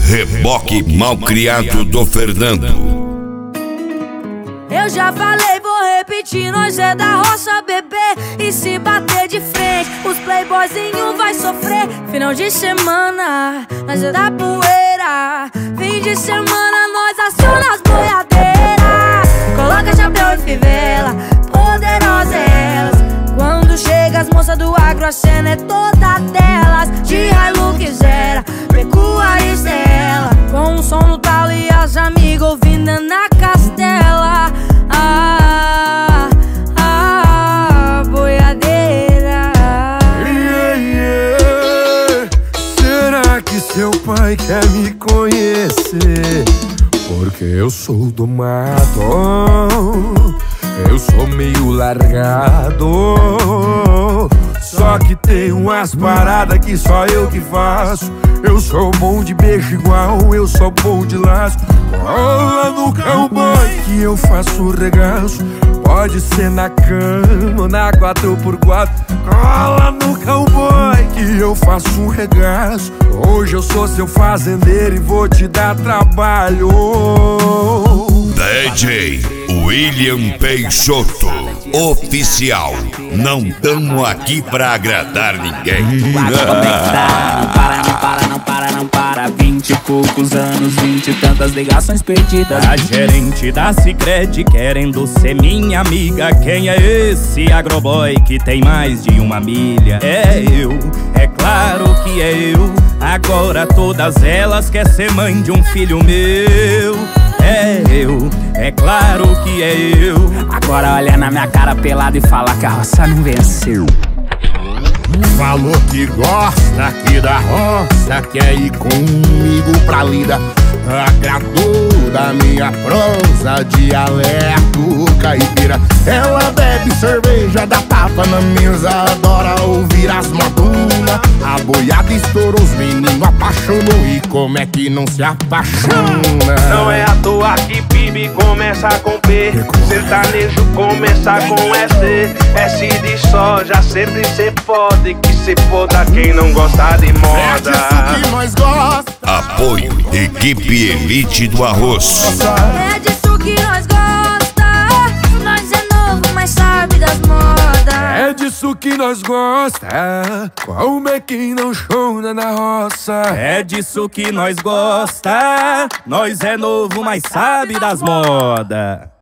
Reboque Malcriado do Fernando. Eu já falei, vou repetir, nós é da roça, bebê. E se bater de frente, os playboyzinhos vai sofrer. Final de semana, nós é da poeira. Fim de semana, nós aciona as boiadeiras. Coloca chapéu e fivela, poderosas elas. Quando chega as moças do agro, a cena é toda delas. De Hilux era, recua e Stella, com um som no talo e as amigas ouvindo na castela. Boiadeira. Será que seu pai quer me conhecer? Porque eu sou do mato, eu sou meio largado. Só que tem umas paradas que só eu que faço. Eu sou bom de beijo igual, eu sou bom de laço. Cola no cowboy que eu faço regaço. Pode ser na cama ou na 4x4. Cola no cowboy que eu faço um regaço. Hoje eu sou seu fazendeiro e vou te dar trabalho. DJ William Peixoto, oficial. Não tamo aqui pra agradar ninguém. Não para, 20 e poucos anos, 20 e tantas ligações perdidas. A gerente da Sicredi querendo ser minha amiga. Quem é esse agroboy que tem mais de uma milha? É eu, é claro que é eu. Agora todas elas quer ser mãe de um filho meu. É eu, é claro que é eu. Agora olha na minha cara pelada e fala que a roça não venceu. Falou que gosta aqui da roça, quer ir comigo pra lida. Agradou da minha prosa, dialeto caipira. Ela bebe cerveja, dá tapa na mesa, adora ouvir as modulas. A boiada estourou, os meninos apaixonou. E como é que não se apaixona? Não é à toa que PIB começa com P, sertanejo começa com S. S de soja, sempre cê pode, que se foda quem não gosta de moda. É disso que nós gosta. Apoio Equipe Elite do Arroz. É disso que nós gosta. Nós é novo, mas sabe das modas. É disso que nós gosta. Como é que não chora na roça? É disso que nós gosta. Nós é novo, mas sabe das modas.